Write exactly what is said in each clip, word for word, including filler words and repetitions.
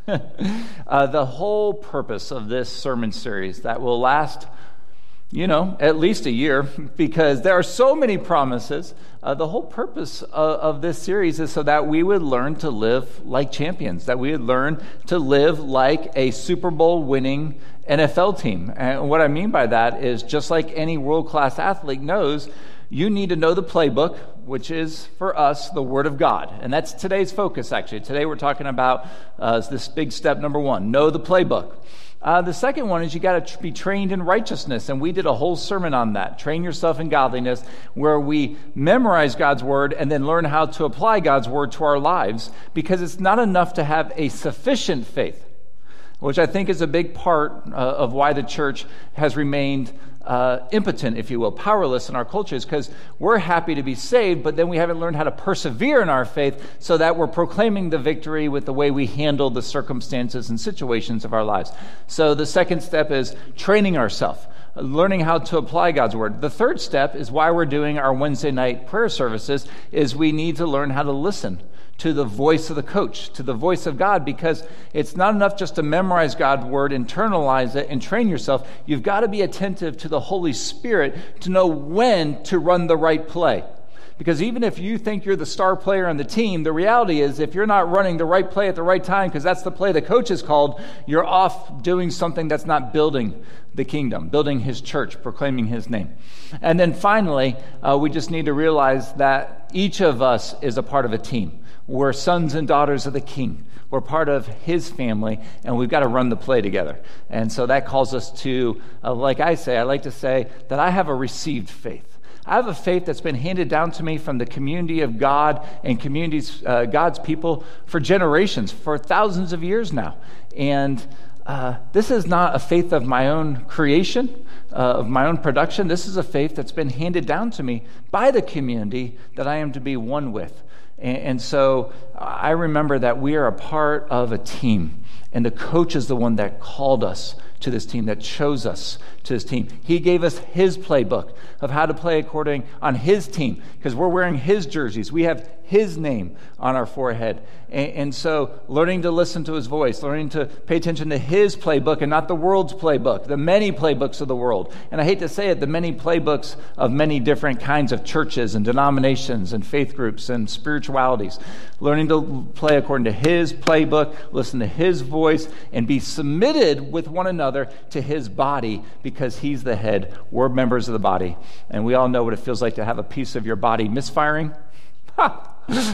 uh, the whole purpose of this sermon series that will last, you know, at least a year, because there are so many promises. Uh, the whole purpose of, of this series is so that we would learn to live like champions, that we would learn to live like a Super Bowl winning N F L team. And what I mean by that is, just like any world-class athlete knows, you need to know the playbook, which is, for us, the Word of God. And that's today's focus, actually. Today we're talking about uh, this big step number one, know the playbook. Uh, the second one is you got to tr- be trained in righteousness, and we did a whole sermon on that. Train yourself in godliness, where we memorize God's Word and then learn how to apply God's Word to our lives, because it's not enough to have a sufficient faith, which I think is a big part uh, of why the church has remained uh, impotent, if you will, powerless in our cultures, because we're happy to be saved, but then we haven't learned how to persevere in our faith so that we're proclaiming the victory with the way we handle the circumstances and situations of our lives. So the second step is training ourselves, learning how to apply God's Word. The third step is why we're doing our Wednesday night prayer services, is we need to learn how to listen to the voice of the coach, to the voice of God, because it's not enough just to memorize God's Word, internalize it, and train yourself. You've got to be attentive to the Holy Spirit to know when to run the right play. Because even if you think you're the star player on the team, the reality is if you're not running the right play at the right time, because that's the play the coach has called, you're off doing something that's not building the kingdom, building his church, proclaiming his name. And then finally, uh, we just need to realize that each of us is a part of a team. We're sons and daughters of the King. We're part of his family, and we've got to run the play together. And so that calls us to, uh, like I say, I like to say that I have a received faith. I have a faith that's been handed down to me from the community of God and communities, uh, God's people, for generations, for thousands of years now. And uh, this is not a faith of my own creation, uh, of my own production. This is a faith that's been handed down to me by the community that I am to be one with. And so I remember that we are a part of a team, and the coach is the one that called us to this team, that chose us to this team. He gave us his playbook of how to play according on his team, because we're wearing his jerseys. We have his name on our forehead. And, and so learning to listen to his voice, learning to pay attention to his playbook and not the world's playbook, the many playbooks of the world. And I hate to say it, the many playbooks of many different kinds of churches and denominations and faith groups and spiritualities. Learning to play according to his playbook, listen to his voice, and be submitted with one another to his body, because he's the head. We're members of the body. And we all know what it feels like to have a piece of your body misfiring. Ha!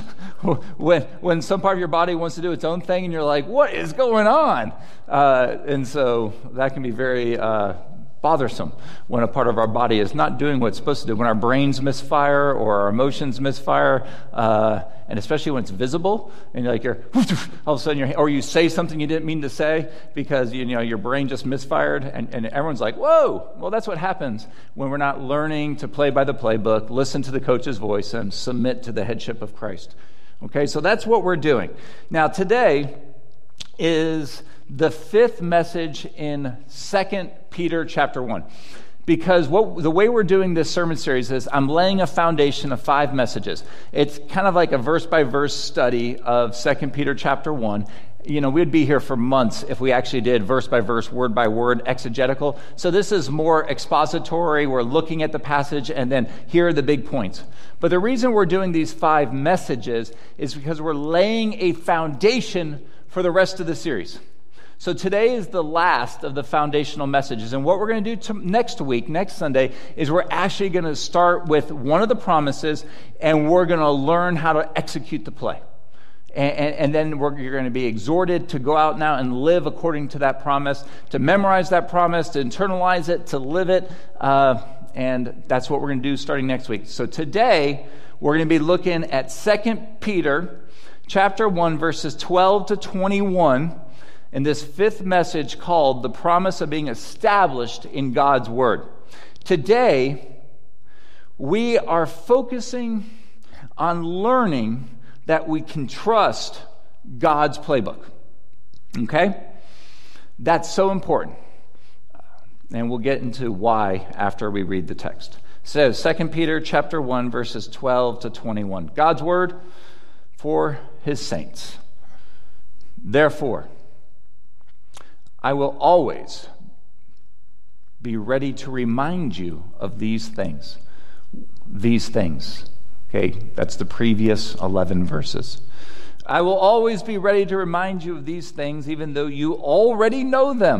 when when some part of your body wants to do its own thing and you're like, what is going on? Uh, and so that can be very uh, bothersome when a part of our body is not doing what it's supposed to do. When our brains misfire or our emotions misfire, uh, and especially when it's visible, and you're like you're all of a sudden you're, or you say something you didn't mean to say because you know your brain just misfired, and, and everyone's like, whoa. Well, that's what happens when we're not learning to play by the playbook, listen to the coach's voice, and submit to the headship of Christ. Okay, so that's what we're doing. Now, today is the fifth message in Second Peter chapter one. Because what the way we're doing this sermon series is I'm laying a foundation of five messages. It's kind of like a verse-by-verse study of Second Peter chapter one. You know, we'd be here for months if we actually did verse-by-verse, word-by-word, exegetical. So this is more expository. We're looking at the passage, and then here are the big points. But the reason we're doing these five messages is because we're laying a foundation for the rest of the series. So today is the last of the foundational messages. And what we're going to do to next week, next Sunday, is we're actually going to start with one of the promises, and we're going to learn how to execute the play. And, and, and then we're, you're going to be exhorted to go out now and live according to that promise, to memorize that promise, to internalize it, to live it. Uh, and that's what we're going to do starting next week. So today, we're going to be looking at Second Peter chapter one, verses twelve to twenty-one. In this fifth message called The Promise of Being Established in God's Word. Today, we are focusing on learning that we can trust God's playbook. Okay? That's so important. And we'll get into why after we read the text. It says, Second Peter chapter one, verses twelve to twenty-one. God's Word for his saints. Therefore, I will always be ready to remind you of these things. These things. Okay, that's the previous eleven verses. I will always be ready to remind you of these things, even though you already know them.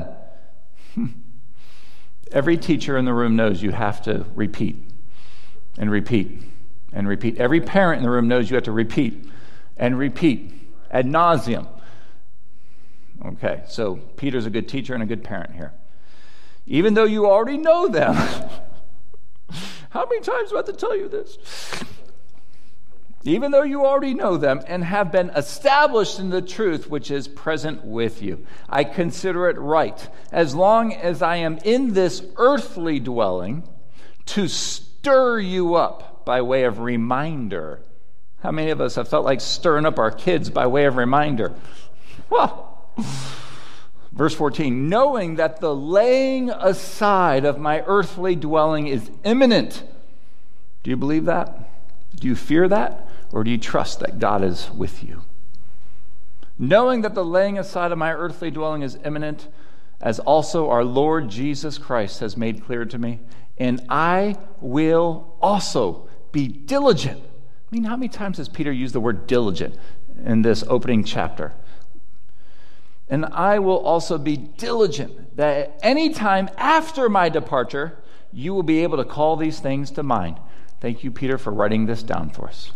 Every teacher in the room knows you have to repeat and repeat and repeat. Every parent in the room knows you have to repeat and repeat ad nauseum. Okay, so Peter's a good teacher and a good parent here. Even though you already know them. How many times do I have to tell you this? Even though you already know them and have been established in the truth which is present with you, I consider it right, as long as I am in this earthly dwelling, to stir you up by way of reminder. How many of us have felt like stirring up our kids by way of reminder? Well, verse fourteen, knowing that the laying aside of my earthly dwelling is imminent. Do you believe that? Do you fear that? Or do you trust that God is with you? Knowing that the laying aside of my earthly dwelling is imminent, as also our Lord Jesus Christ has made clear to me, and I will also be diligent. I mean, how many times has Peter used the word diligent in this opening chapter? And I will also be diligent that at any time after my departure, you will be able to call these things to mind. Thank you, Peter, for writing this down for us.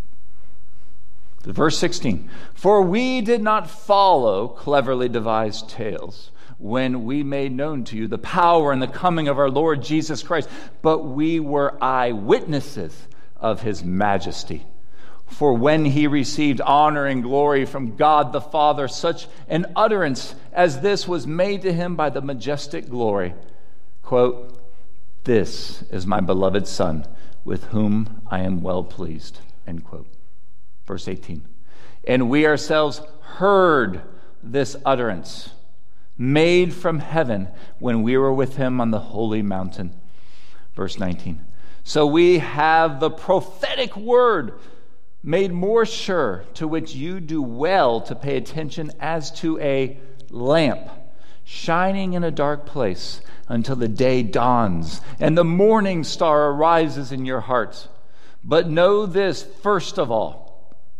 Verse sixteen, for we did not follow cleverly devised tales when we made known to you the power and the coming of our Lord Jesus Christ, but we were eyewitnesses of his majesty. For when he received honor and glory from God the Father, such an utterance as this was made to him by the majestic glory. Quote, this is my beloved Son, with whom I am well pleased. End quote. Verse eighteen, and we ourselves heard this utterance made from heaven when we were with him on the holy mountain. Verse nineteen, so we have the prophetic word made more sure, to which you do well to pay attention as to a lamp shining in a dark place until the day dawns and the morning star arises in your hearts. But know this, first of all,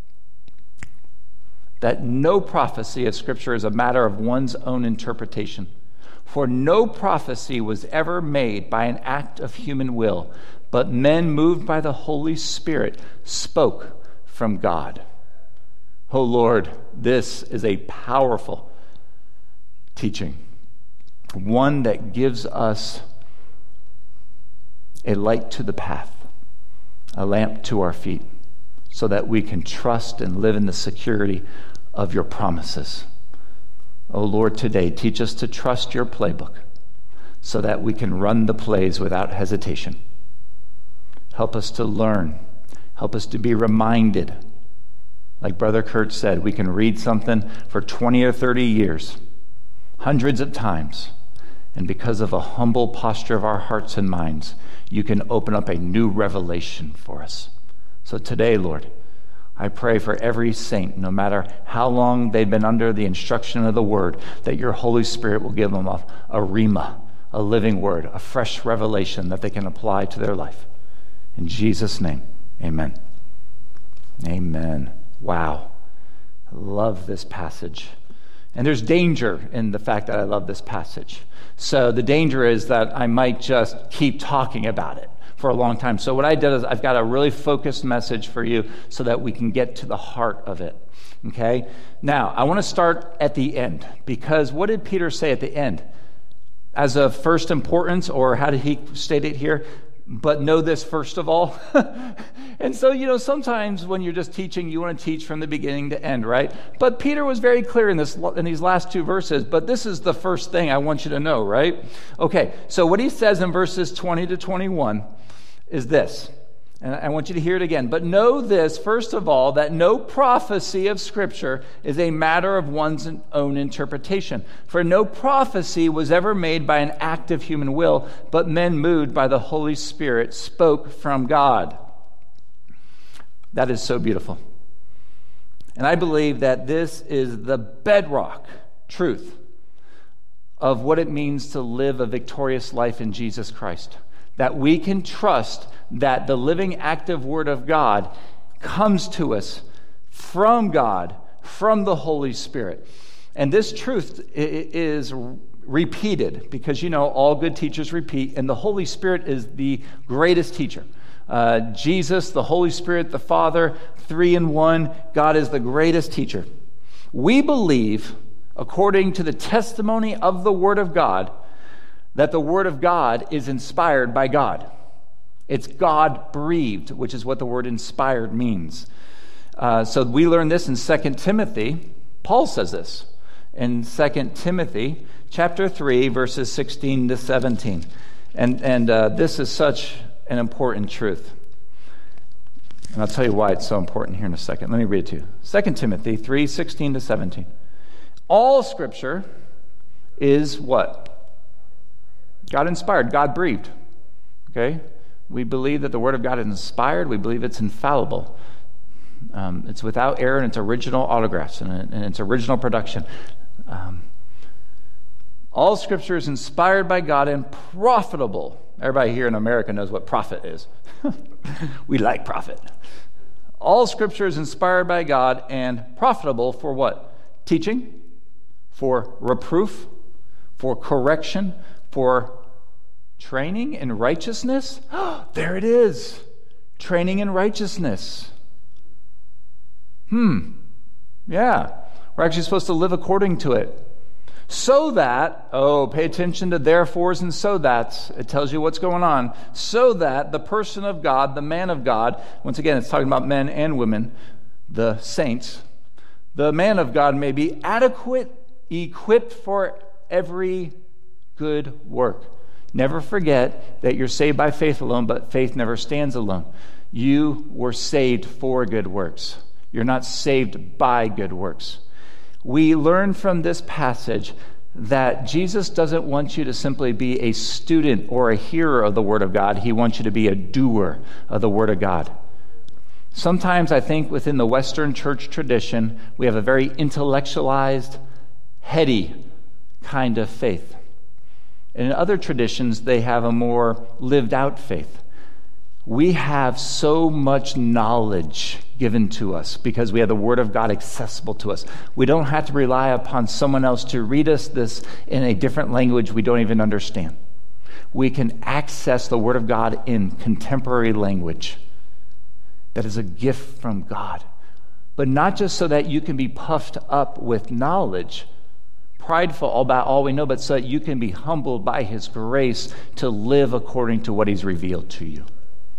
that no prophecy of Scripture is a matter of one's own interpretation. For no prophecy was ever made by an act of human will, but men moved by the Holy Spirit spoke from God. Oh Lord, this is a powerful teaching, one that gives us a light to the path, a lamp to our feet, so that we can trust and live in the security of your promises. Oh Lord, today, teach us to trust your playbook so that we can run the plays without hesitation. Help us to learn. Help us to be reminded. Like Brother Kurt said, we can read something for twenty or thirty years, hundreds of times, and because of a humble posture of our hearts and minds, you can open up a new revelation for us. So today, Lord, I pray for every saint, no matter how long they've been under the instruction of the word, that your Holy Spirit will give them a, a rhema, a living word, a fresh revelation that they can apply to their life. In Jesus' name, amen. Amen. Wow. I love this passage. And there's danger in the fact that I love this passage. So the danger is that I might just keep talking about it for a long time. So what I did is I've got a really focused message for you so that we can get to the heart of it. Okay? Now, I want to start at the end, because what did Peter say at the end? As of first importance, or how did he state it here? But know this first of all. And so, you know, sometimes when you're just teaching, you want to teach from the beginning to end, right? But Peter was very clear in this in these last two verses, but this is the first thing I want you to know, right? Okay, so what he says in verses twenty to twenty-one is this, and I want you to hear it again. But know this, first of all, that no prophecy of Scripture is a matter of one's own interpretation. For no prophecy was ever made by an act of human will, but men moved by the Holy Spirit spoke from God. That is so beautiful. And I believe that this is the bedrock truth of what it means to live a victorious life in Jesus Christ. That we can trust that the living, active Word of God comes to us from God, from the Holy Spirit. And this truth is repeated because, you know, all good teachers repeat, and the Holy Spirit is the greatest teacher. Uh, Jesus, the Holy Spirit, the Father, three in one. God is the greatest teacher. We believe, according to the testimony of the Word of God, that the Word of God is inspired by God. It's God-breathed, which is what the word inspired means. Uh, so we learn this in Second Timothy. Paul says this in Second Timothy chapter three, verses sixteen to seventeen. And, and uh, this is such an important truth. And I'll tell you why it's so important here in a second. Let me read it to you. Second Timothy three, sixteen to seventeen. All Scripture is what? God-inspired, God-breathed. Okay? We believe that the Word of God is inspired. We believe it's infallible. Um, it's without error in its original autographs and in its original production. Um, all Scripture is inspired by God and profitable. Everybody here in America knows what profit is. We like profit. All Scripture is inspired by God and profitable for what? Teaching, for reproof, for correction, for training in righteousness. There it is. Training in righteousness. Hmm. Yeah. We're actually supposed to live according to it. So that, oh, pay attention to therefores and so that's. It tells you what's going on. So that the person of God, the man of God, once again, it's talking about men and women, the saints, the man of God may be adequate, equipped for every good work. Never forget that you're saved by faith alone, but faith never stands alone. You were saved for good works. You're not saved by good works. We learn from this passage that Jesus doesn't want you to simply be a student or a hearer of the Word of God. He wants you to be a doer of the Word of God. Sometimes I think within the Western church tradition, we have a very intellectualized, heady kind of faith. And in other traditions, they have a more lived out faith. We have so much knowledge given to us because we have the Word of God accessible to us. We don't have to rely upon someone else to read us this in a different language we don't even understand. We can access the Word of God in contemporary language. That is a gift from God. But not just so that you can be puffed up with knowledge, prideful about all we know, but so that you can be humbled by His grace to live according to what He's revealed to you.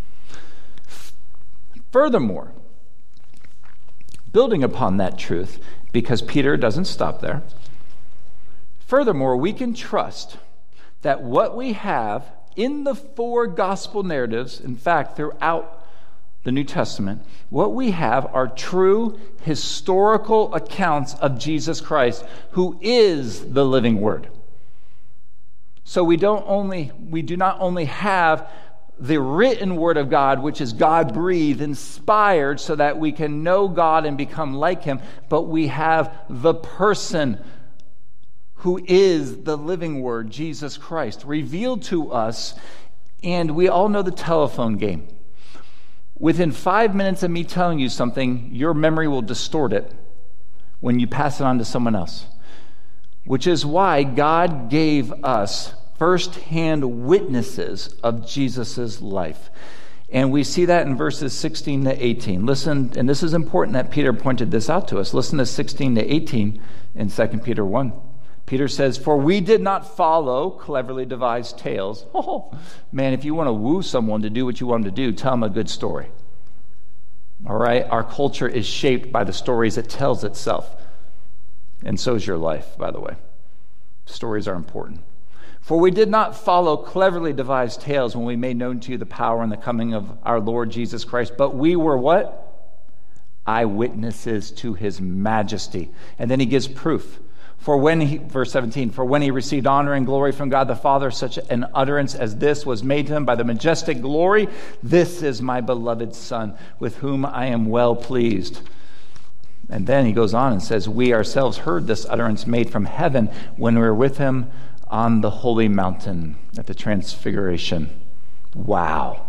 Furthermore, building upon that truth, because Peter doesn't stop there, furthermore, we can trust that what we have in the four gospel narratives, in fact, throughout the New Testament, what we have are true historical accounts of Jesus Christ, who is the living Word. So we don't only we do not only have the written Word of God, which is God-breathed, inspired, so that we can know God and become like Him, but we have the person who is the living Word, Jesus Christ, revealed to us. And we all know the telephone game. Within five minutes of me telling you something, your memory will distort it when you pass it on to someone else. Which is why God gave us first-hand witnesses of Jesus' life. And we see that in verses sixteen to eighteen. Listen, and this is important that Peter pointed this out to us. Listen to sixteen to eighteen in Second Peter one. Peter says, "For we did not follow cleverly devised tales." Oh, man, if you want to woo someone to do what you want them to do, tell them a good story. All right? Our culture is shaped by the stories it tells itself. And so is your life, by the way. Stories are important. "For we did not follow cleverly devised tales when we made known to you the power and the coming of our Lord Jesus Christ, but we were" what? "Eyewitnesses to His majesty." And then he gives proof. For when he, verse seventeen, "For when he received honor and glory from God the Father, such an utterance as this was made to him by the majestic glory, 'This is my beloved Son, with whom I am well pleased.'" And then he goes on and says, we ourselves heard this utterance made from heaven when we were with him on the holy mountain at the Transfiguration. Wow.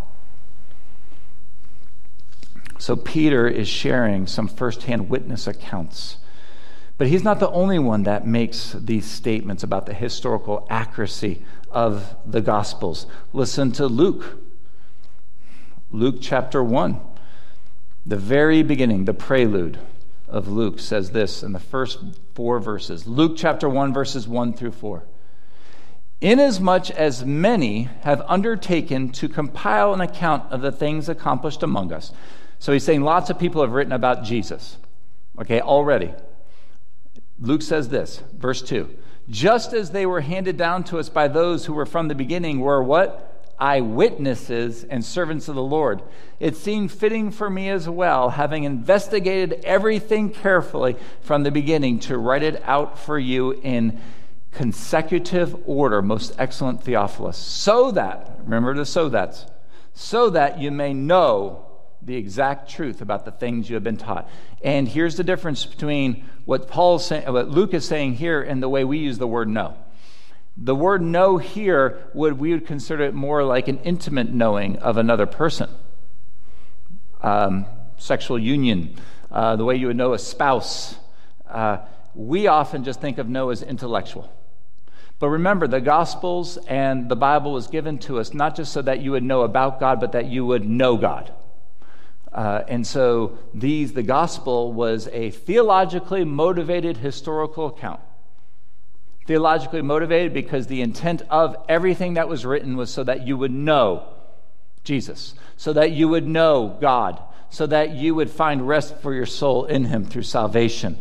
So Peter is sharing some firsthand witness accounts. But he's not the only one that makes these statements about the historical accuracy of the Gospels. Listen to Luke. Luke chapter one. The very beginning, the prelude of Luke says this in the first four verses. Luke chapter one, verses one through four. Inasmuch as many have undertaken to compile an account of the things accomplished among us. So he's saying lots of people have written about Jesus, okay, already. Luke says this, verse two. Just as they were handed down to us by those who were from the beginning were what? Eyewitnesses and servants of the Lord. It seemed fitting for me as well, having investigated everything carefully from the beginning, to write it out for you in consecutive order, most excellent Theophilus, so that, remember the so that's, so that you may know the exact truth about the things you have been taught. And here's the difference between what Paul's saying, what Luke is saying here, and the way we use the word know. The word know here, would we would consider it more like an intimate knowing of another person. Um, sexual union, uh, the way you would know a spouse. Uh, we often just think of know as intellectual. But remember, the Gospels and the Bible was given to us not just so that you would know about God, but that you would know God. Uh, and so these, the Gospel was a theologically motivated historical account. Theologically motivated because the intent of everything that was written was so that you would know Jesus, so that you would know God, so that you would find rest for your soul in him through salvation.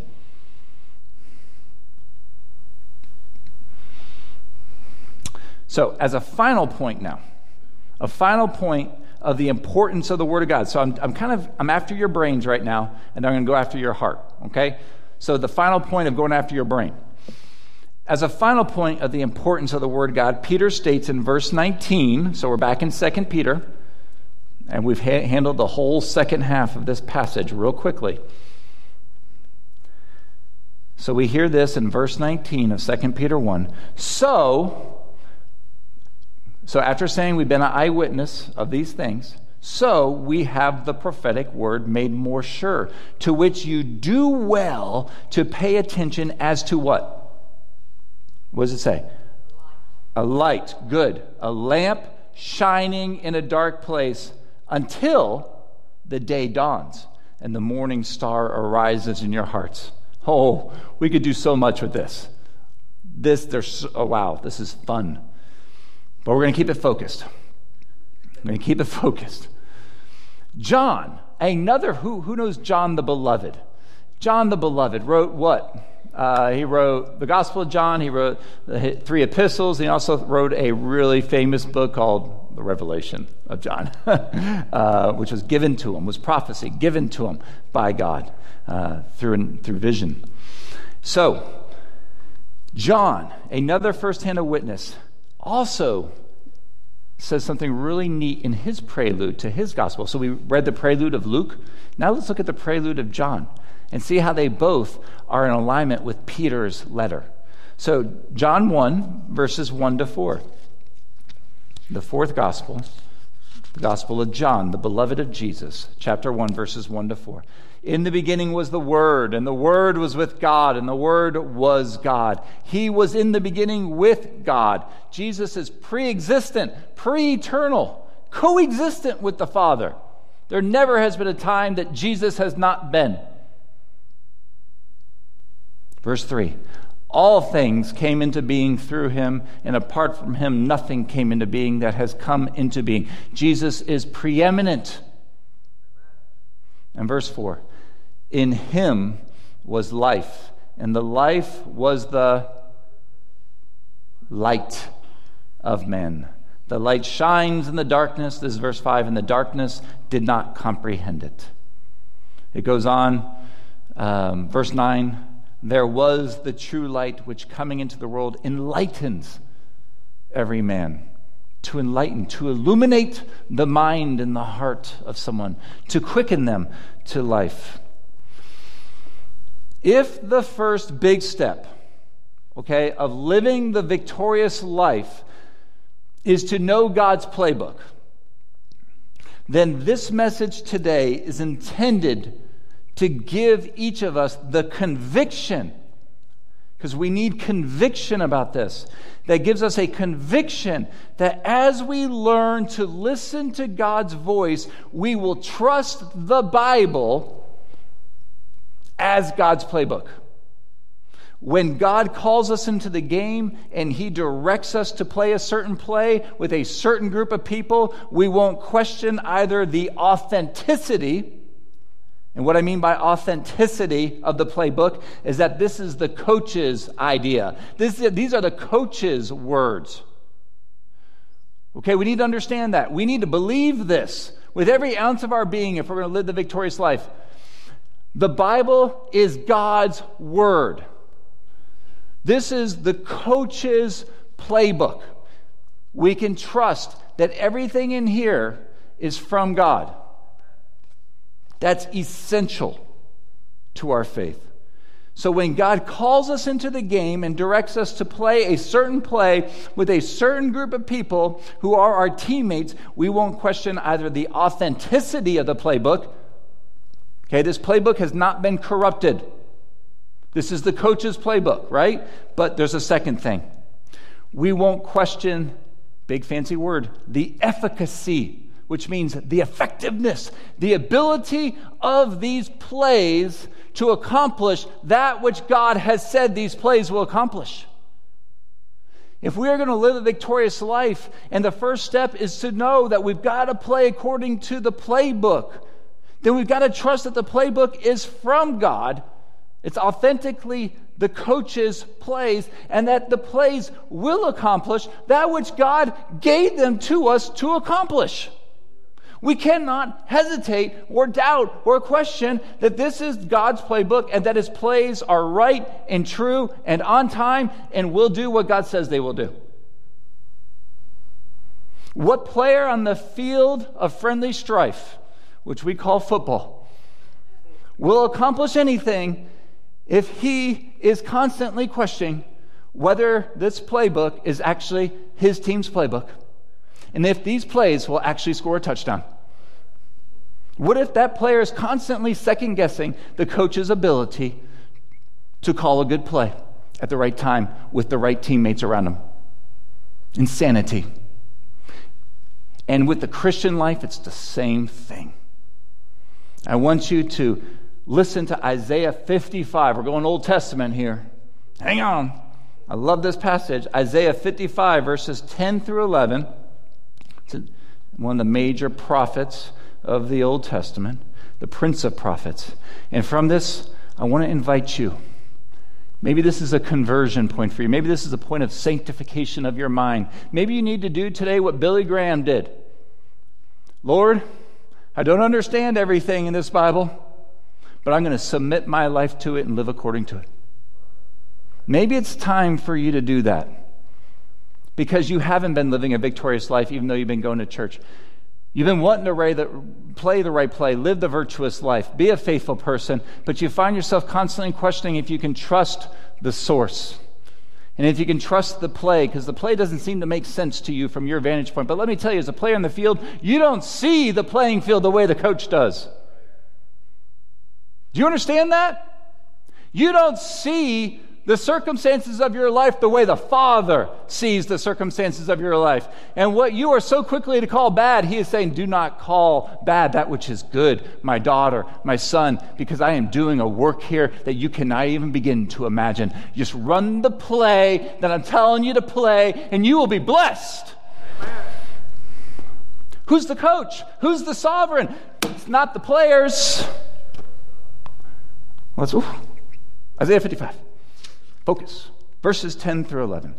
So, as a final point now, a final point of the importance of the Word of God. So I'm, I'm kind of, I'm after your brains right now, and I'm going to go after your heart, okay? So the final point of going after your brain. As a final point of the importance of the Word of God, Peter states in verse nineteen, so we're back in Second Peter, and we've ha- handled the whole second half of this passage real quickly. So we hear this in verse nineteen of Second Peter one. So... So after saying we've been an eyewitness of these things, so we have the prophetic word made more sure, to which you do well to pay attention as to what? What does it say? A light, good. A lamp shining in a dark place until the day dawns and the morning star arises in your hearts. Oh, we could do so much with this. This, there's, oh wow, this is fun. But we're going to keep it focused. We're going to keep it focused. John, another, who, who knows John the Beloved? John the Beloved wrote what? Uh, he wrote the Gospel of John. He wrote the three epistles. He also wrote a really famous book called The Revelation of John, uh, which was given to him, was prophecy given to him by God uh, through, through vision. So, John, another first-hand witness, also says something really neat in his prelude to his gospel. So we read the prelude of Luke. Now let's look at the prelude of John and see how they both are in alignment with Peter's letter. So John one, verses one to four. The fourth gospel, the gospel of John, the beloved of Jesus, chapter one, verses one to four. In the beginning was the Word, and the Word was with God, and the Word was God. He was in the beginning with God. Jesus is pre-existent, pre-eternal, co-existent with the Father. There never has been a time that Jesus has not been. Verse three, all things came into being through him, and apart from him nothing came into being that has come into being. Jesus is preeminent. And verse four, in him was life, and the life was the light of men. The light shines in the darkness, this is verse five, and the darkness did not comprehend it. It goes on, um, verse nine, there was the true light which coming into the world enlightens every man. To enlighten, to illuminate the mind and the heart of someone, to quicken them to life. If the first big step, okay, of living the victorious life is to know God's playbook, then this message today is intended to give each of us the conviction, because we need conviction about this, that gives us a conviction that as we learn to listen to God's voice, we will trust the Bible as God's playbook. When God calls us into the game and He directs us to play a certain play with a certain group of people, we won't question either the authenticity. And what I mean by authenticity of the playbook is that this is the coach's idea. This, these are the coach's words. Okay, we need to understand that. We need to believe this with every ounce of our being if we're going to live the victorious life. The Bible is God's word. This is the coach's playbook. We can trust that everything in here is from God. That's essential to our faith. So when God calls us into the game and directs us to play a certain play with a certain group of people who are our teammates, we won't question either the authenticity of the playbook. Okay, this playbook has not been corrupted. This is the coach's playbook, right? But there's a second thing. We won't question, big fancy word, the efficacy, which means the effectiveness, the ability of these plays to accomplish that which God has said these plays will accomplish. If we are going to live a victorious life, and the first step is to know that we've got to play according to the playbook, then we've got to trust that the playbook is from God. It's authentically the coach's plays, and that the plays will accomplish that which God gave them to us to accomplish. We cannot hesitate or doubt or question that this is God's playbook and that His plays are right and true and on time and will do what God says they will do. What player on the field of friendly strife, which we call football, will accomplish anything if he is constantly questioning whether this playbook is actually his team's playbook, and if these plays will actually score a touchdown? What if that player is constantly second-guessing the coach's ability to call a good play at the right time with the right teammates around him? Insanity. And with the Christian life, it's the same thing. I want you to listen to Isaiah fifty-five. We're going Old Testament here. Hang on. I love this passage. Isaiah fifty-five, verses ten through eleven. It's one of the major prophets of the Old Testament, the Prince of Prophets. And from this, I want to invite you. Maybe this is a conversion point for you. Maybe this is a point of sanctification of your mind. Maybe you need to do today what Billy Graham did. Lord, I don't understand everything in this Bible, but I'm going to submit my life to it and live according to it. Maybe it's time for you to do that because you haven't been living a victorious life even though you've been going to church. You've been wanting to play the right play, live the virtuous life, be a faithful person, but you find yourself constantly questioning if you can trust the source and if you can trust the play, because the play doesn't seem to make sense to you from your vantage point. But let me tell you, as a player on the field, you don't see the playing field the way the coach does. Do you understand that? You don't see the circumstances of your life the way the Father sees the circumstances of your life. And what you are so quickly to call bad, He is saying, do not call bad that which is good, my daughter, my son, because I am doing a work here that you cannot even begin to imagine. Just run the play that I'm telling you to play, and you will be blessed. Amen. Who's the coach? Who's the sovereign? It's not the players. Let's, ooh, Isaiah fifty-five. Focus. Verses ten through eleven.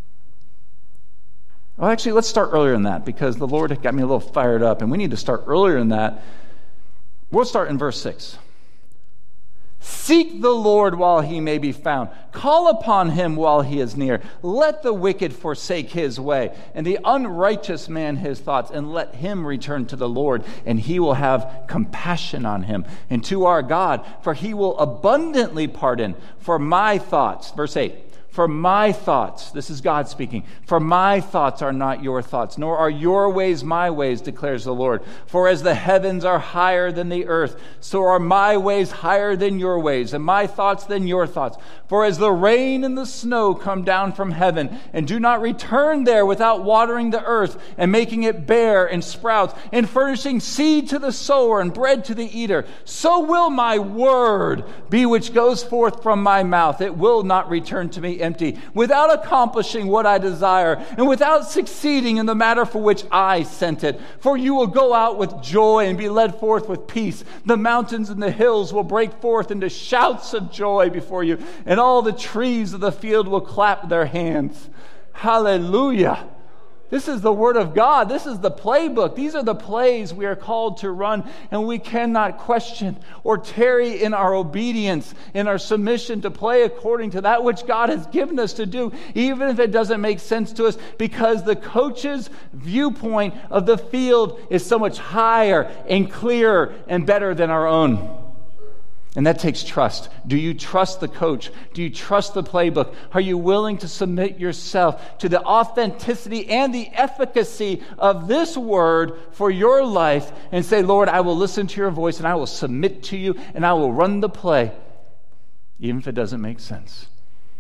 Well, actually, let's start earlier than that because the Lord got me a little fired up, and we need to start earlier than that. We'll start in verse six. Seek the Lord while he may be found. Call upon him while he is near. Let the wicked forsake his way, and the unrighteous man his thoughts, and let him return to the Lord, and he will have compassion on him, and to our God, for he will abundantly pardon. For my thoughts, verse eight, for my thoughts, this is God speaking, for my thoughts are not your thoughts, nor are your ways my ways, declares the Lord. For as the heavens are higher than the earth, so are my ways higher than your ways, and my thoughts than your thoughts. For as the rain and the snow come down from heaven, and do not return there without watering the earth, and making it bear and sprouts, and furnishing seed to the sower and bread to the eater, so will my word be which goes forth from my mouth. It will not return to me empty, without accomplishing what I desire, and without succeeding in the matter for which I sent it. For you will go out with joy and be led forth with peace. The mountains and the hills will break forth into shouts of joy before you, and all the trees of the field will clap their hands. Hallelujah. This is the word of God. This is the playbook. These are the plays we are called to run, and we cannot question or tarry in our obedience, in our submission to play according to that which God has given us to do, even if it doesn't make sense to us, because the coach's viewpoint of the field is so much higher and clearer and better than our own. And that takes trust. Do you trust the coach? Do you trust the playbook? Are you willing to submit yourself to the authenticity and the efficacy of this word for your life and say, Lord, I will listen to your voice and I will submit to you and I will run the play, even if it doesn't make sense.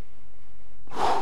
Whew.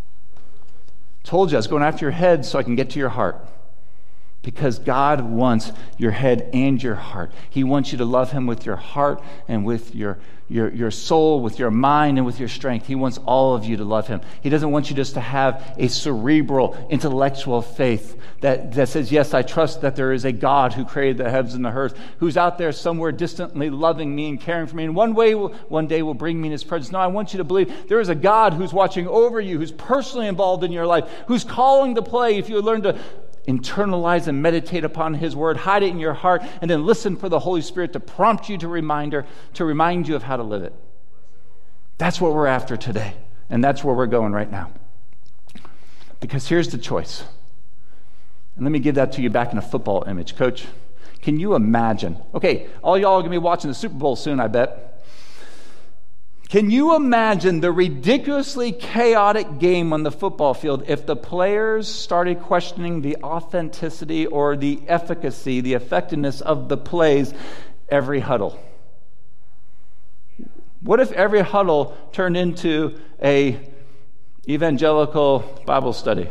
Told you I was going after your head so I can get to your heart. Because God wants your head and your heart. He wants you to love him with your heart and with your, your, your soul, with your mind and with your strength. He wants all of you to love him. He doesn't want you just to have a cerebral, intellectual faith that, that says, yes, I trust that there is a God who created the heavens and the earth, who's out there somewhere distantly loving me and caring for me, and one way, will, one day will bring me in his presence. No, I want you to believe there is a God who's watching over you, who's personally involved in your life, who's calling the play if you learn to internalize and meditate upon his word, hide it in your heart, and then listen for the Holy Spirit to prompt you to reminder, to remind you of how to live it. That's what we're after today, and that's where we're going right now. Because here's the choice. And let me give that to you back in a football image. Coach, can you imagine? Okay, all y'all are going to be watching the Super Bowl soon, I bet. Can you imagine the ridiculously chaotic game on the football field if the players started questioning the authenticity or the efficacy, the effectiveness of the plays every huddle? What if every huddle turned into a evangelical Bible study?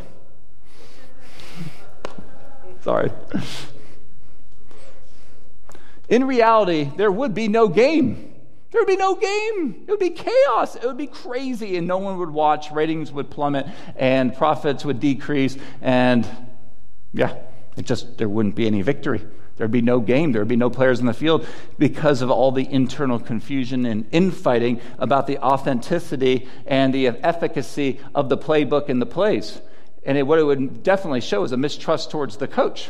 Sorry. In reality, there would be no game. There would be no game. It would be chaos. It would be crazy, and no one would watch. Ratings would plummet, and profits would decrease, and yeah, it just there wouldn't be any victory. There'd be no game. There'd be no players in the field because of all the internal confusion and infighting about the authenticity and the efficacy of the playbook and the plays. And it, what it would definitely show is a mistrust towards the coach.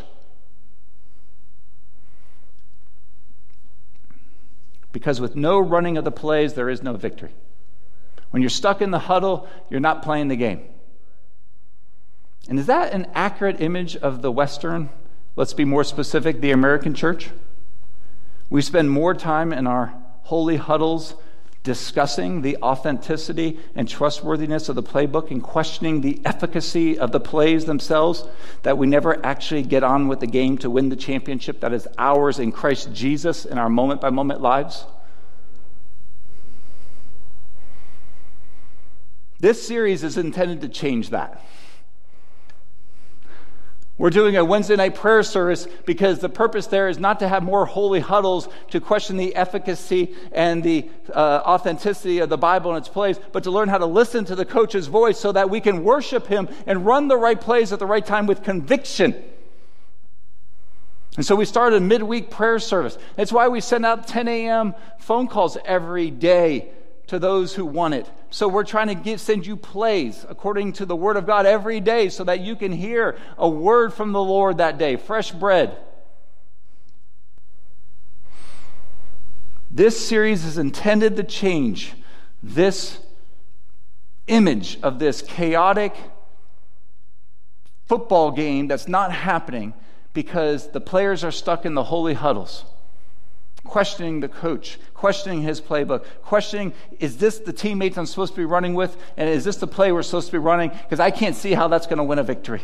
Because with no running of the plays, there is no victory. When you're stuck in the huddle, you're not playing the game. And is that an accurate image of the Western, let's be more specific, the American church? We spend more time in our holy huddles discussing the authenticity and trustworthiness of the playbook and questioning the efficacy of the plays themselves, that we never actually get on with the game to win the championship that is ours in Christ Jesus in our moment-by-moment lives. This series is intended to change that. We're doing a Wednesday night prayer service because the purpose there is not to have more holy huddles to question the efficacy and the uh, authenticity of the Bible and its plays, but to learn how to listen to the coach's voice so that we can worship him and run the right plays at the right time with conviction. And so we started a midweek prayer service. That's why we send out ten a.m. phone calls every day to those who want it. So we're trying to give, send you plays according to the Word of God every day so that you can hear a word from the Lord that day, fresh bread. This series is intended to change this image of this chaotic football game that's not happening because the players are stuck in the holy huddles, questioning the coach, questioning his playbook, questioning, is this the teammates I'm supposed to be running with, and is this the play we're supposed to be running? Because I can't see how that's going to win a victory.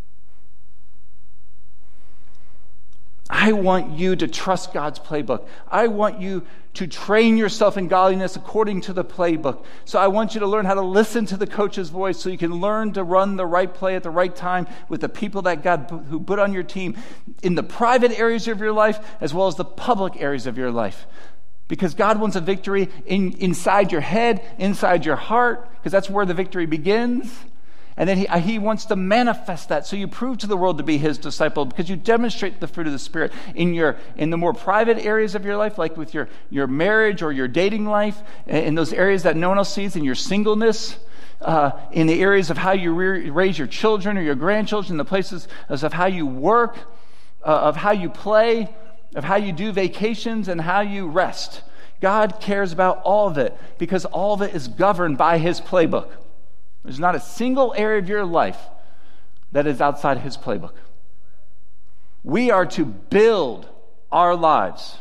I want you to trust God's playbook. I want you to train yourself in godliness according to the playbook. So I want you to learn how to listen to the coach's voice so you can learn to run the right play at the right time with the people that God who put on your team in the private areas of your life as well as the public areas of your life. Because God wants a victory in, inside your head, inside your heart, because that's where the victory begins. And then he, he wants to manifest that so you prove to the world to be his disciple because you demonstrate the fruit of the Spirit in your in the more private areas of your life, like with your, your marriage or your dating life, in those areas that no one else sees, in your singleness, uh, in the areas of how you re- raise your children or your grandchildren, the places of how you work, uh, of how you play, of how you do vacations, and how you rest. God cares about all of it because all of it is governed by his playbook. There's not a single area of your life that is outside his playbook. We are to build our lives.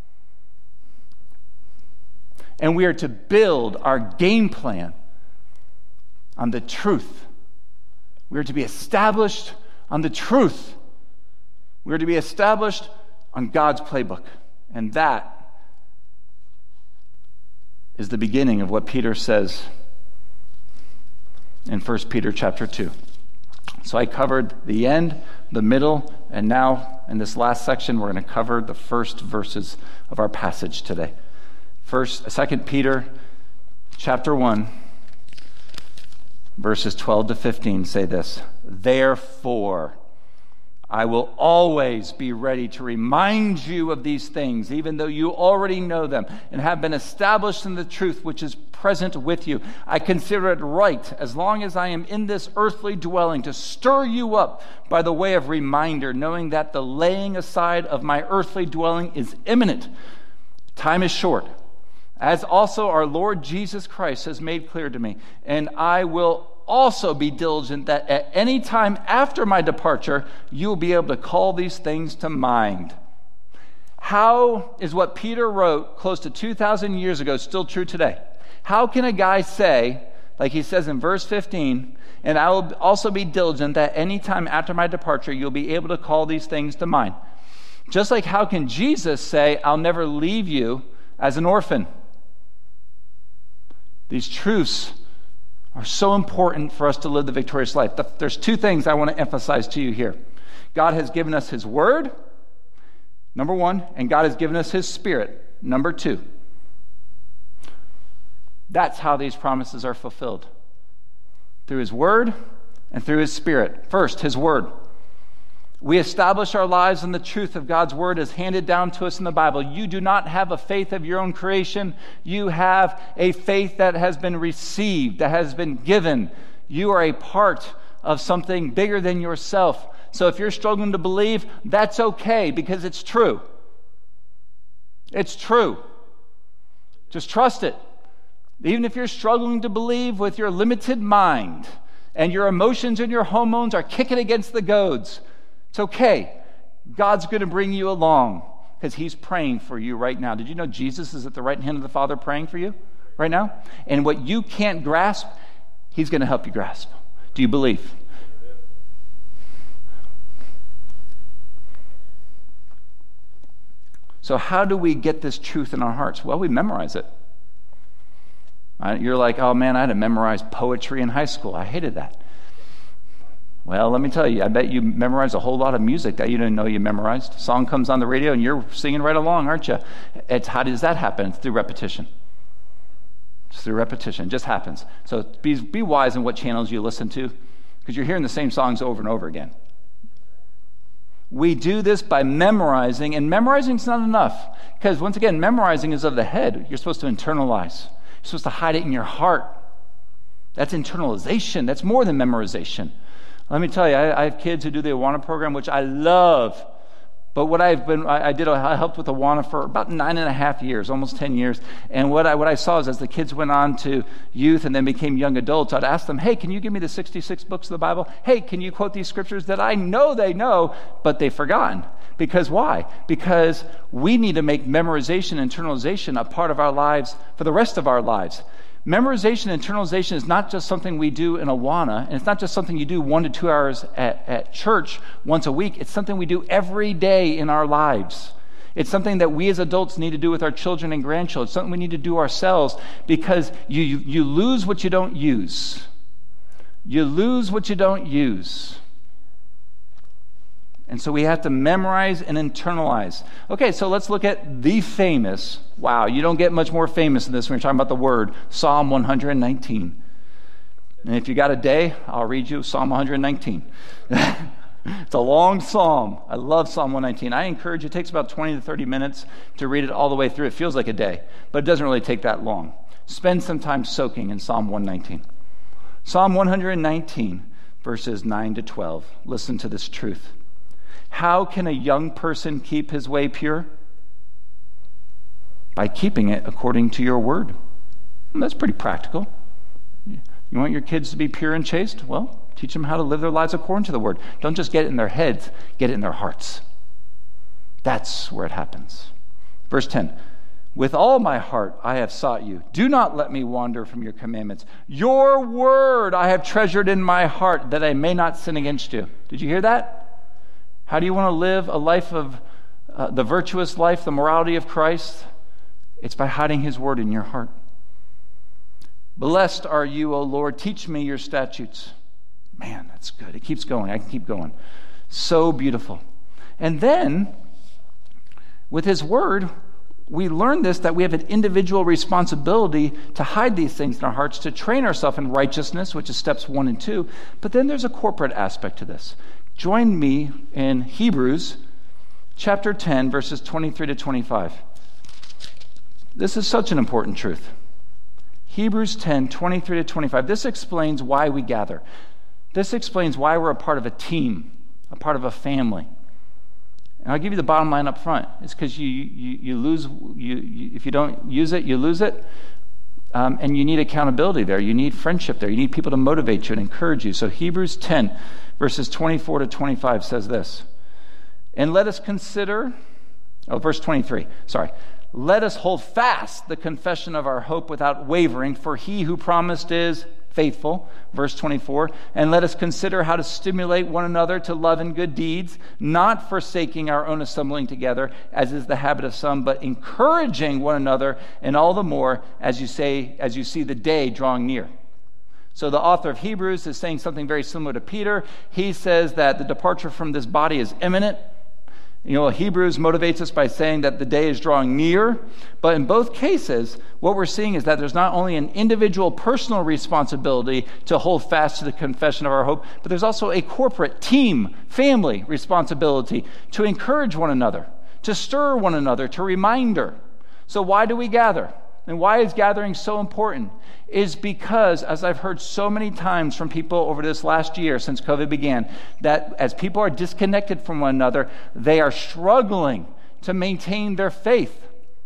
And we are to build our game plan on the truth. We are to be established on the truth. We are to be established on God's playbook. And that is the beginning of what Peter says in First Peter chapter two. So I covered the end, the middle, and now in this last section we're going to cover the first verses of our passage today. First, Second Peter chapter one, verses twelve to fifteen say this: Therefore, I will always be ready to remind you of these things, even though you already know them and have been established in the truth which is present with you. I consider it right, as long as I am in this earthly dwelling, to stir you up by the way of reminder, knowing that the laying aside of my earthly dwelling is imminent. Time is short, as also our Lord Jesus Christ has made clear to me, and I will also be diligent that at any time after my departure, you will be able to call these things to mind. How is what Peter wrote close to two thousand years ago still true today? How can a guy say, like he says in verse fifteen, and I will also be diligent that any time after my departure, you'll be able to call these things to mind? Just like how can Jesus say, I'll never leave you as an orphan? These truths are so important for us to live the victorious life. There's two things I want to emphasize to you here. God has given us his word, number one, and God has given us his Spirit, number two. That's how these promises are fulfilled. Through his word and through his Spirit. First, his word. We establish our lives on the truth of God's word as handed down to us in the Bible. You do not have a faith of your own creation. You have a faith that has been received, that has been given. You are a part of something bigger than yourself. So if you're struggling to believe, that's okay because it's true. It's true. Just trust it. Even if you're struggling to believe with your limited mind and your emotions and your hormones are kicking against the goads, it's okay. God's going to bring you along because he's praying for you right now. Did you know Jesus is at the right hand of the Father praying for you right now? And what you can't grasp, he's going to help you grasp. Do you believe? So how do we get this truth in our hearts? Well, we memorize it. You're like, oh man, I had to memorize poetry in high school. I hated that. Well, let me tell you, I bet you memorized a whole lot of music that you didn't know you memorized. A song comes on the radio and you're singing right along, aren't you? It's, how does that happen? It's through repetition. It's through repetition. It just happens. So be, be wise in what channels you listen to because you're hearing the same songs over and over again. We do this by memorizing, and memorizing is not enough because, once again, memorizing is of the head. You're supposed to internalize. You're supposed to hide it in your heart. That's internalization. That's more than memorization. Let me tell you, I, I have kids who do the Awana program, which I love. But what I've been, I, I did, I helped with Awana for about nine and a half years, almost ten years. And what I, what I saw is as the kids went on to youth and then became young adults, I'd ask them, hey, can you give me the sixty-six books of the Bible? Hey, can you quote these scriptures that I know they know, but they've forgotten? Because why? Because we need to make memorization and internalization a part of our lives for the rest of our lives. Memorization and internalization is not just something we do in Awana, and it's not just something you do one to two hours at, at church once a week. It's something we do every day in our lives. It's something that we as adults need to do with our children and grandchildren. It's something we need to do ourselves, because you, you, you lose what you don't use. You lose what you don't use. And so we have to memorize and internalize. Okay, so let's look at the famous, wow, you don't get much more famous than this when you're talking about the word, Psalm one nineteen. And if you got a day, I'll read you Psalm one nineteen. It's a long psalm. I love Psalm one nineteen. I encourage you, it takes about twenty to thirty minutes to read it all the way through. It feels like a day, but it doesn't really take that long. Spend some time soaking in Psalm one nineteen. Psalm one nineteen, verses nine to twelve. Listen to this truth. How can a young person keep his way pure? By keeping it according to your word. And that's pretty practical. You want your kids to be pure and chaste? Well, teach them how to live their lives according to the word. Don't just get it in their heads, get it in their hearts. That's where it happens. Verse ten. With all my heart I have sought you. Do not let me wander from your commandments. Your word I have treasured in my heart, that I may not sin against you. Did you hear that? How do you want to live a life of uh, the virtuous life, the morality of Christ? It's by hiding his word in your heart. Blessed are you, O Lord. Teach me your statutes. Man, that's good. It keeps going. I can keep going. So beautiful. And then, with his word, we learn this, that we have an individual responsibility to hide these things in our hearts, to train ourselves in righteousness, which is steps one and two. But then there's a corporate aspect to this. Join me in Hebrews chapter ten, verses twenty-three to twenty-five. This is such an important truth. Hebrews ten, twenty-three to twenty-five. This explains why we gather. This explains why we're a part of a team, a part of a family. And I'll give you the bottom line up front. It's because you, you, you lose, you, you, if you don't use it, you lose it. Um, and you need accountability there. You need friendship there. You need people to motivate you and encourage you. So Hebrews ten, verses twenty-four to twenty-five says this. And let us consider, oh, verse twenty-three, sorry. Let us hold fast the confession of our hope without wavering, for he who promised is faithful. Verse twenty-four. And let us consider how to stimulate one another to love and good deeds, not forsaking our own assembling together, as is the habit of some, but encouraging one another, and all the more as you say, as you see the day drawing near. So the author of Hebrews is saying something very similar to Peter. He says that the departure from this body is imminent. You know, Hebrews motivates us by saying that the day is drawing near. But in both cases, what we're seeing is that there's not only an individual personal responsibility to hold fast to the confession of our hope, but there's also a corporate team, family responsibility to encourage one another, to stir one another, to reminder. So why do we gather? And why is gathering so important? Is because, as I've heard so many times from people over this last year since COVID began, that as people are disconnected from one another, they are struggling to maintain their faith.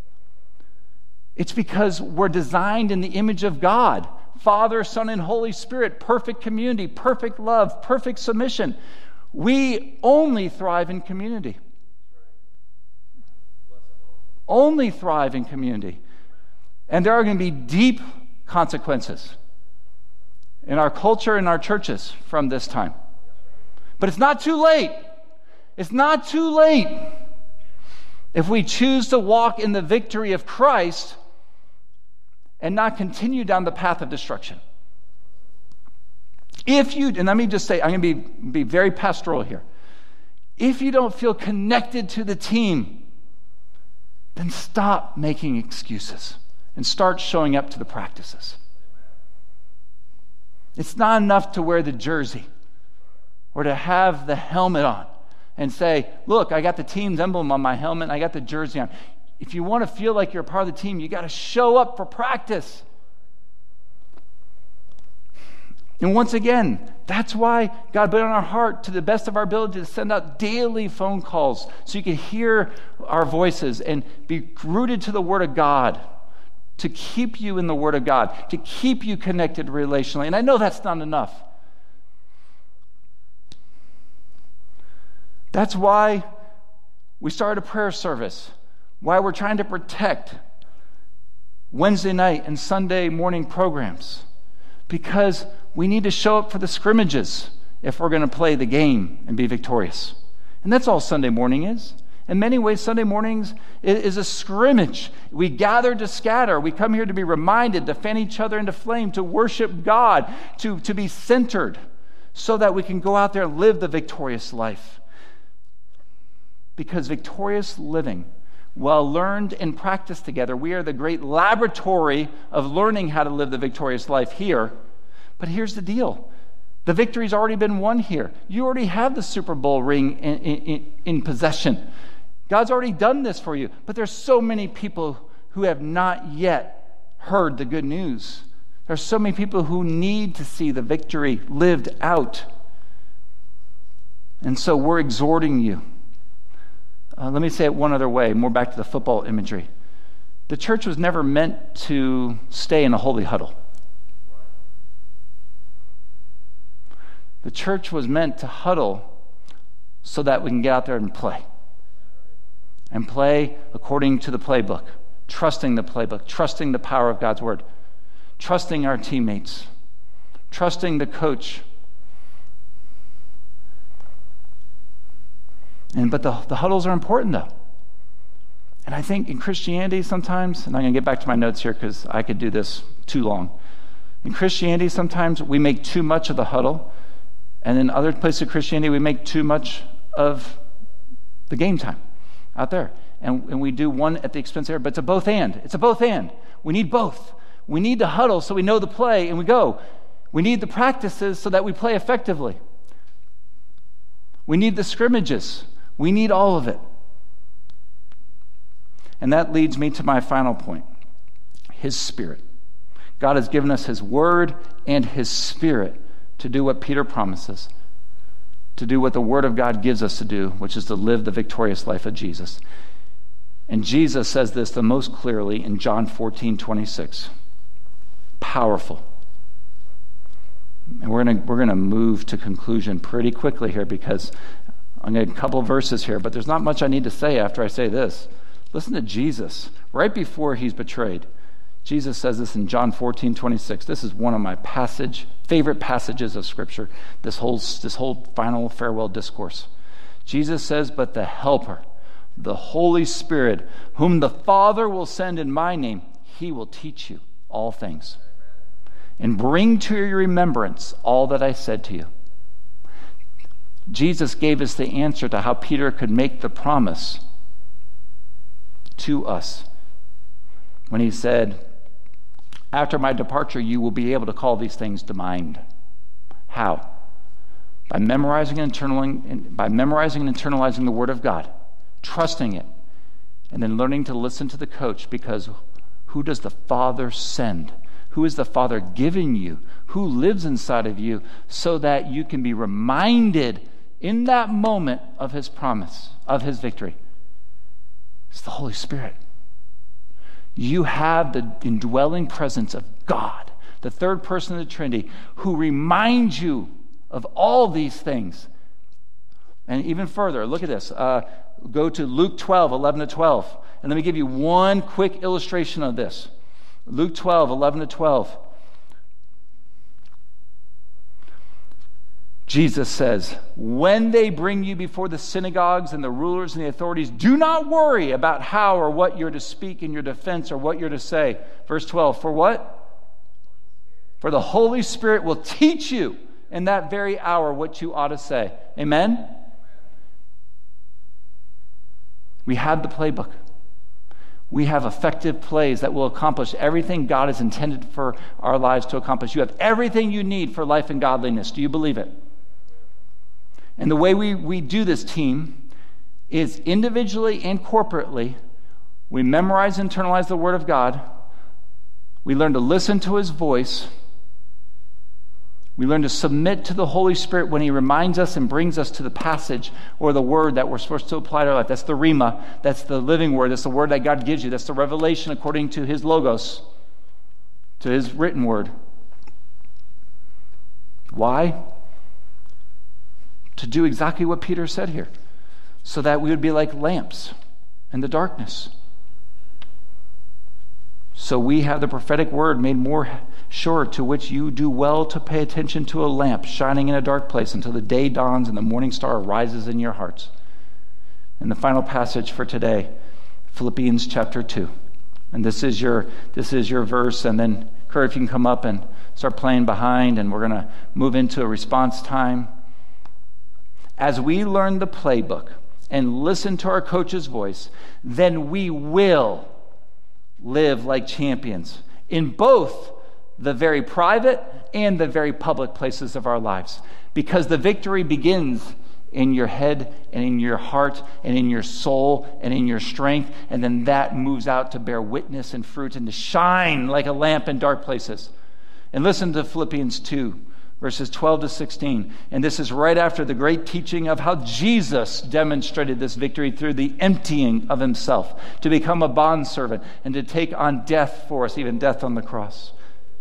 It's because we're designed in the image of God, Father, Son, and Holy Spirit, perfect community, perfect love, perfect submission. We only thrive in community. Only thrive in community. And there are going to be deep consequences in our culture and our churches from this time. But it's not too late. It's not too late if we choose to walk in the victory of Christ and not continue down the path of destruction. If you, and let me just say, I'm going to be, be very pastoral here. If you don't feel connected to the team, then stop making excuses and start showing up to the practices. It's not enough to wear the jersey or to have the helmet on and say, look, I got the team's emblem on my helmet, and I got the jersey on. If you want to feel like you're a part of the team, you got to show up for practice. And once again, That's why God put it on our heart to the best of our ability to send out daily phone calls so you can hear our voices and be rooted to the Word of God, to keep you in the Word of God, to keep you connected relationally. And I know that's not enough. That's why we started a prayer service, why we're trying to protect Wednesday night and Sunday morning programs, because we need to show up for the scrimmages if we're going to play the game and be victorious. And that's all Sunday morning is. In many ways, Sunday mornings is a scrimmage. We gather to scatter. We come here to be reminded, to fan each other into flame, to worship God, to, to be centered, so that we can go out there and live the victorious life. Because victorious living, well learned and practiced together, we are the great laboratory of learning how to live the victorious life here. But here's the deal. The victory's already been won here. You already have the Super Bowl ring in, in, in possession. God's already done this for you. But there's so many people who have not yet heard the good news. There's so many people who need to see the victory lived out. And so we're exhorting you. Uh, let me say it one other way, more back to the football imagery. The church was never meant to stay in a holy huddle. The church was meant to huddle so that we can get out there and play. And play according to the playbook, trusting the playbook, trusting the power of God's word, trusting our teammates, trusting the coach. And but the, the huddles are important, though. And I think in Christianity sometimes, and I'm going to get back to my notes here because I could do this too long. In Christianity, sometimes we make too much of the huddle, and in other places of Christianity, we make too much of the game time out there. And, and we do one at the expense of, but it's a both and. It's a both and. We need both. We need to huddle so we know the play and we go. We need the practices so that we play effectively. We need the scrimmages. We need all of it. And that leads me to my final point. His Spirit. God has given us His Word and His Spirit to do what Peter promises, to do what the Word of God gives us to do, which is to live the victorious life of Jesus. And Jesus says this the most clearly in John fourteen twenty-six. Powerful. And we're going we're going to move to conclusion pretty quickly here because I'm going to get a couple of verses here, but there's not much I need to say after I say this. Listen to Jesus. Right before He's betrayed, Jesus says this in John fourteen twenty-six. This is one of my passage favorite passages of Scripture, this whole, this whole final farewell discourse. Jesus says, "But the Helper, the Holy Spirit, whom the Father will send in my name, He will teach you all things and bring to your remembrance all that I said to you." Jesus gave us the answer to how Peter could make the promise to us when he said, "After my departure, you will be able to call these things to mind." How? By memorizing and internaling, by memorizing and internalizing the Word of God, trusting it, and then learning to listen to the coach, because who does the Father send? Who is the Father giving you? Who lives inside of you so that you can be reminded in that moment of His promise, of His victory? It's the Holy Spirit. You have the indwelling presence of God, the third person of the Trinity, who reminds you of all these things. And even further, look at this. Uh, go to Luke twelve, eleven to twelve. And let me give you one quick illustration of this. Luke twelve, eleven to twelve. Jesus says, "When they bring you before the synagogues and the rulers and the authorities, do not worry about how or what you're to speak in your defense or what you're to say." Verse twelve, for what? For the Holy Spirit will teach you in that very hour what you ought to say. Amen? We have the playbook. We have effective plays that will accomplish everything God has intended for our lives to accomplish. You have everything you need for life and godliness. Do you believe it? And the way we, we do this, team, is individually and corporately, we memorize and internalize the Word of God. We learn to listen to His voice. We learn to submit to the Holy Spirit when he reminds us and brings us to the passage or the word that we're supposed to apply to our life. That's the rhema. That's the living word. That's the word that God gives you. That's the revelation according to his logos, to his written word. Why? To do exactly what Peter said here, so that we would be like lamps in the darkness. So we have the prophetic word made more sure, to which you do well to pay attention to a lamp shining in a dark place until the day dawns and the morning star rises in your hearts. And the final passage for today, Philippians chapter two. And this is your this is your verse. And then Kurt, if you can come up and start playing behind, and we're going to move into a response time. As we learn the playbook and listen to our coach's voice, then we will live like champions in both the very private and the very public places of our lives. Because the victory begins in your head and in your heart and in your soul and in your strength, and then that moves out to bear witness and fruit and to shine like a lamp in dark places. And listen to Philippians two, verses twelve to sixteen. And this is right after the great teaching of how Jesus demonstrated this victory through the emptying of himself to become a bondservant and to take on death for us, even death on the cross.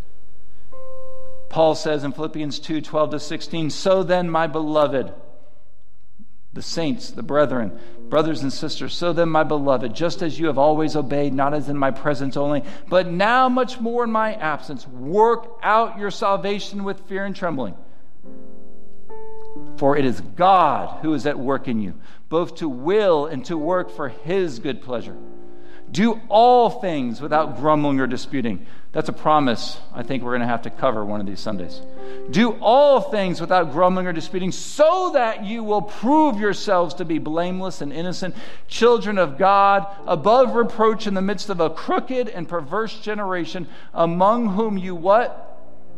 Paul says in Philippians two, twelve to sixteen, so then, my beloved, the saints, the brethren, brothers and sisters, so then, my beloved, just as you have always obeyed, not as in my presence only, but now much more in my absence, work out your salvation with fear and trembling. For it is God who is at work in you, both to will and to work for his good pleasure. Do all things without grumbling or disputing. That's a promise I think we're going to have to cover one of these Sundays. Do all things without grumbling or disputing, so that you will prove yourselves to be blameless and innocent, children of God, above reproach in the midst of a crooked and perverse generation, among whom you what?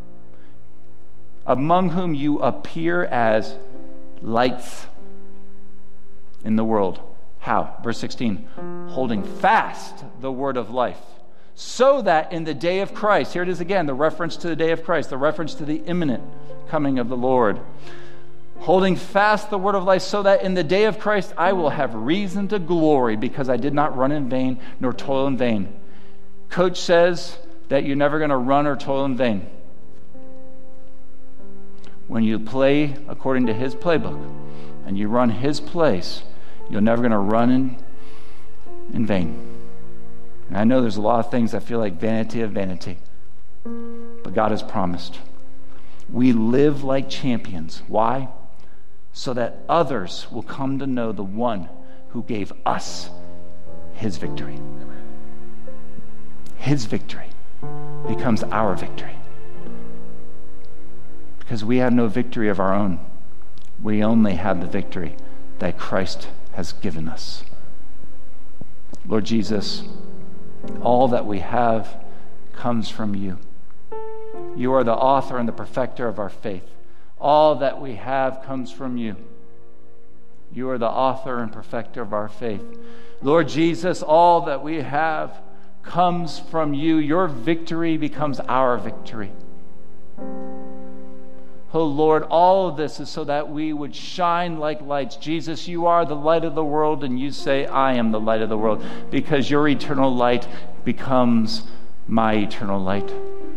Among whom you appear as lights in the world. How? Verse sixteen, holding fast the word of life, so that in the day of Christ, here it is again, the reference to the day of Christ, the reference to the imminent coming of the Lord. Holding fast the word of life, so that in the day of Christ I will have reason to glory, because I did not run in vain nor toil in vain. Coach says that you're never going to run or toil in vain. When you play according to his playbook and you run his place, you're never going to run in, in vain. And I know there's a lot of things that feel like vanity of vanity, but God has promised. We live like champions. Why? So that others will come to know the one who gave us his victory. His victory becomes our victory. Because we have no victory of our own. We only have the victory that Christ has given us. Lord Jesus, all that we have comes from you. You are the author and the perfecter of our faith. All that we have comes from you. You are the author and perfecter of our faith. Lord Jesus, all that we have comes from you. Your victory becomes our victory. Oh Lord, all of this is so that we would shine like lights. Jesus, you are the light of the world, and you say, I am the light of the world, because your eternal light becomes my eternal light.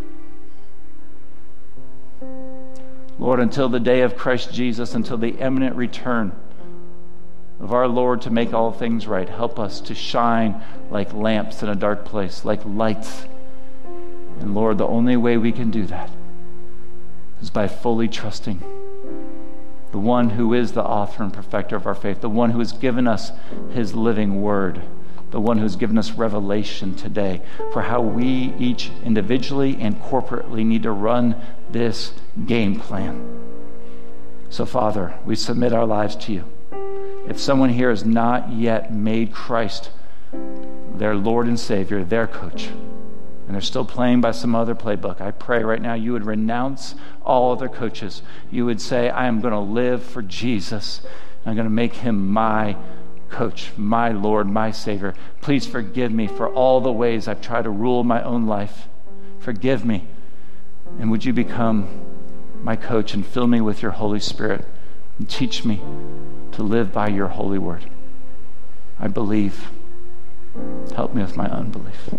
Lord, until the day of Christ Jesus, until the imminent return of our Lord to make all things right, help us to shine like lamps in a dark place, like lights. And Lord, the only way we can do that is by fully trusting the one who is the author and perfecter of our faith, the one who has given us his living word, the one who has given us revelation today for how we each individually and corporately need to run this game plan. So, Father, we submit our lives to you. If someone here has not yet made Christ their Lord and Savior, their coach, and they're still playing by some other playbook, I pray right now you would renounce all other coaches. You would say, I am going to live for Jesus. I'm going to make him my coach, my Lord, my Savior. Please forgive me for all the ways I've tried to rule my own life. Forgive me. And would you become my coach, and fill me with your Holy Spirit and teach me to live by your holy word. I believe. Help me with my unbelief.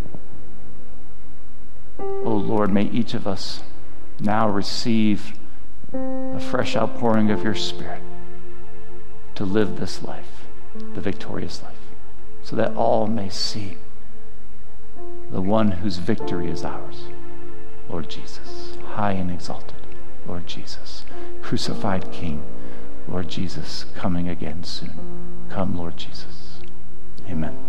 Oh Lord, may each of us now receive a fresh outpouring of your Spirit to live this life, the victorious life, so that all may see the one whose victory is ours, Lord Jesus, high and exalted, Lord Jesus, crucified King, Lord Jesus, coming again soon. Come, Lord Jesus. Amen.